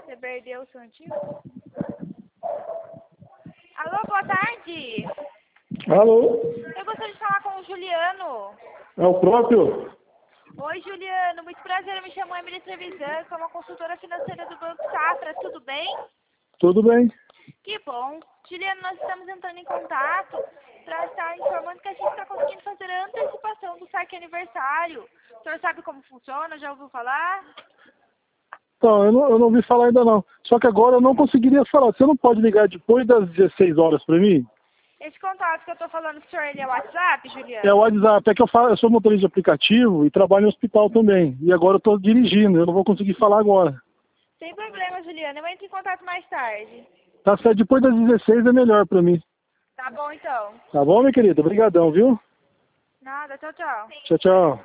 Você perdeu o seu antigo? Alô, boa tarde. Alô? Eu gostaria de falar com o Juliano. É o próprio? Oi, Juliano. Muito prazer. Eu me chamo Emily Trevisan. Sou uma consultora financeira do Banco Safra. Tudo bem? Tudo bem? Que bom. Juliano, nós estamos entrando em contato para estar informando que a gente está conseguindo fazer a antecipação do saque aniversário. O senhor sabe como funciona? Já ouviu falar? Então, eu não ouvi falar ainda não. Só que agora eu não conseguiria falar. Você não pode ligar depois das 16 horas para mim? Esse contato que eu estou falando com o senhor, ele é WhatsApp, Juliano? É o WhatsApp. É que eu sou motorista de aplicativo e trabalho no hospital também. E agora eu estou dirigindo. Eu não vou conseguir falar agora. Sem problema, Juliano. Eu entro em contato mais tarde. Tá certo? Depois das 16 é melhor para mim. Tá bom, então. Tá bom, minha querida? Obrigadão, viu? Nada. Tchau, tchau. Tchau, tchau.